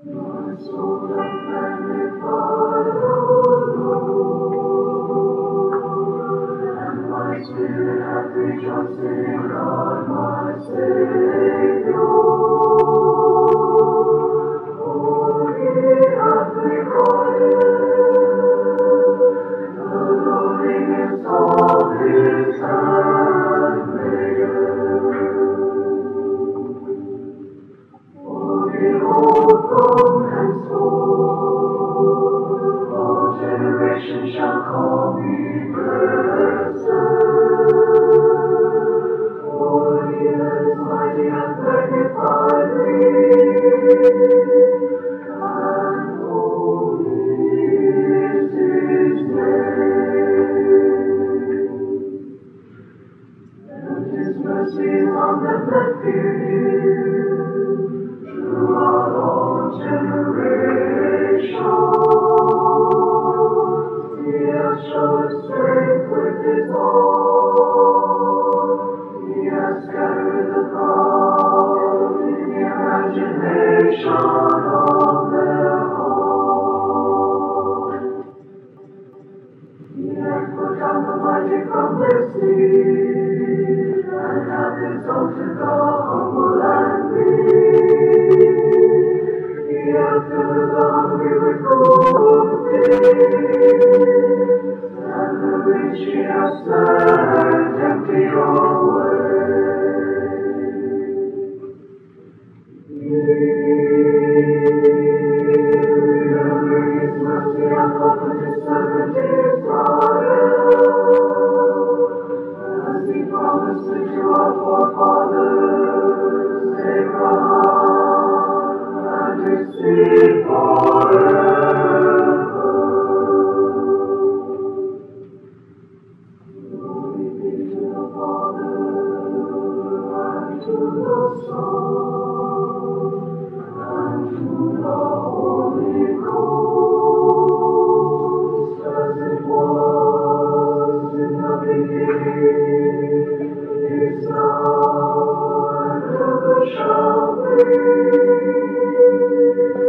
My soul doth magnify the Lord, and my spirit hath rejoiced in God my Saviour. For he hath regarded the lowliness of his handmaiden. For behold, from henceforth all generations shall call me blessed. For he is mighty and magnified me, and holy is his name. And his mercy is on them that fear him throughout all generations. He has shown strength with his arm. He has scattered the proud in the imagination of their heart. He hath put down the mighty from their seat, and hath exalted the humble and meek. He hath filled the hungry with good things, and the rich he hath sent empty away. Remembering his mercy hath opened his servant Israel, as he promised it to our forefathers, Abraham, and his seed forever. Glory be to the Father, and to the Son, and to the Holy Ghost, as it was in the beginning, is now, and ever shall be,